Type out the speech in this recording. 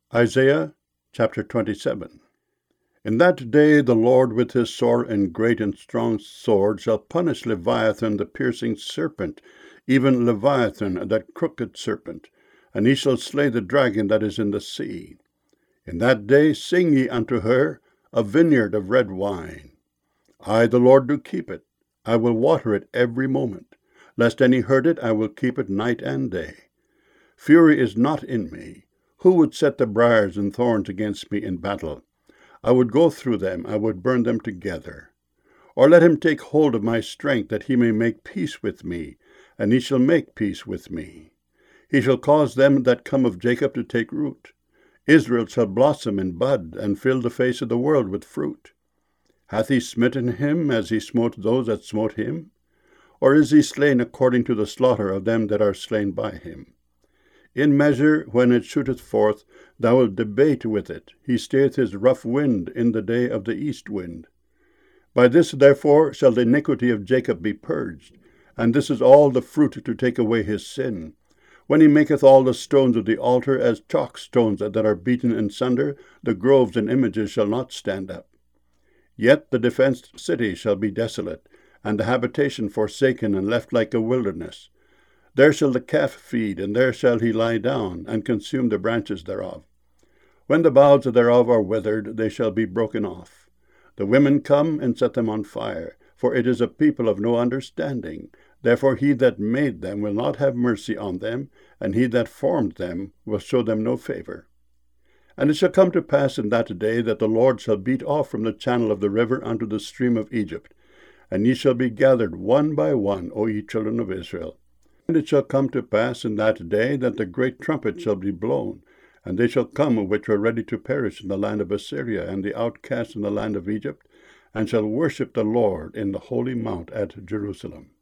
Isaiah chapter 27. In that day the Lord with his sore and great and strong sword shall punish Leviathan the piercing serpent, even Leviathan that crooked serpent, and he shall slay the dragon that is in the sea. In that day sing ye unto her a vineyard of red wine. I the Lord do keep it, I will water it every moment. Lest any hurt it, I will keep it night and day. Fury is not in me. Who would set the briars and thorns against me in battle? I would go through them, I would burn them together. Or let him take hold of my strength, that he may make peace with me, and he shall make peace with me. He shall cause them that come of Jacob to take root. Israel shall blossom and bud, and fill the face of the world with fruit. Hath he smitten him as he smote those that smote him? Or is he slain according to the slaughter of them that are slain by him? In measure, when it shooteth forth, thou wilt debate with it. He stayeth his rough wind in the day of the east wind. By this, therefore, shall the iniquity of Jacob be purged, and this is all the fruit to take away his sin. When he maketh all the stones of the altar as chalk stones that are beaten in sunder, the groves and images shall not stand up. Yet the defenced city shall be desolate, and the habitation forsaken and left like a wilderness. There shall the calf feed, and there shall he lie down, and consume the branches thereof. When the boughs thereof are withered, they shall be broken off. The women come and set them on fire, for it is a people of no understanding. Therefore he that made them will not have mercy on them, and he that formed them will show them no favor. And it shall come to pass in that day that the Lord shall beat off from the channel of the river unto the stream of Egypt, and ye shall be gathered one by one, O ye children of Israel. And it shall come to pass in that day that the great trumpet shall be blown, and they shall come which are ready to perish in the land of Assyria, and the outcasts in the land of Egypt, and shall worship the Lord in the holy mount at Jerusalem.